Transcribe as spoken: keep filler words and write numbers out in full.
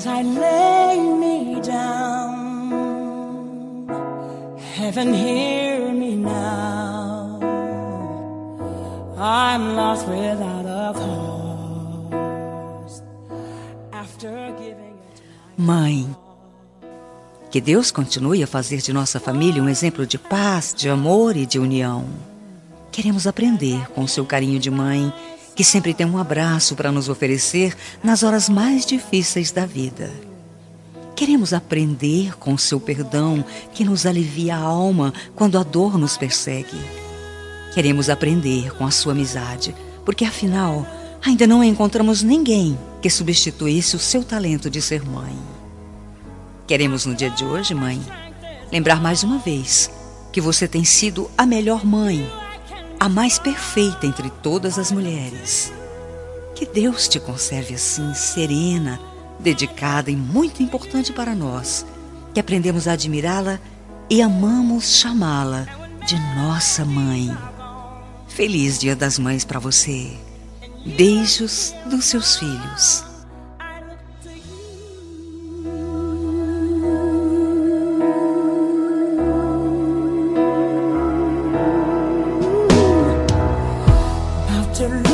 as I lay me down. Heaven, hear me now. I'm lost without a cause. After giving it my Mãe, que Deus continue a fazer de nossa família um exemplo de paz, de amor e de união. Queremos aprender com o seu carinho de mãe, que sempre tem um abraço para nos oferecer nas horas mais difíceis da vida. Queremos aprender com o seu perdão, que nos alivia a alma quando a dor nos persegue. Queremos aprender com a sua amizade, porque afinal, ainda não encontramos ninguém que substituísse o seu talento de ser mãe. Queremos no dia de hoje, mãe, lembrar mais uma vez que você tem sido a melhor mãe, a mais perfeita entre todas as mulheres. Que Deus te conserve assim, serena, dedicada e muito importante para nós, que aprendemos a admirá-la e amamos chamá-la de nossa mãe. Feliz Dia das Mães para você. Beijos dos seus filhos. to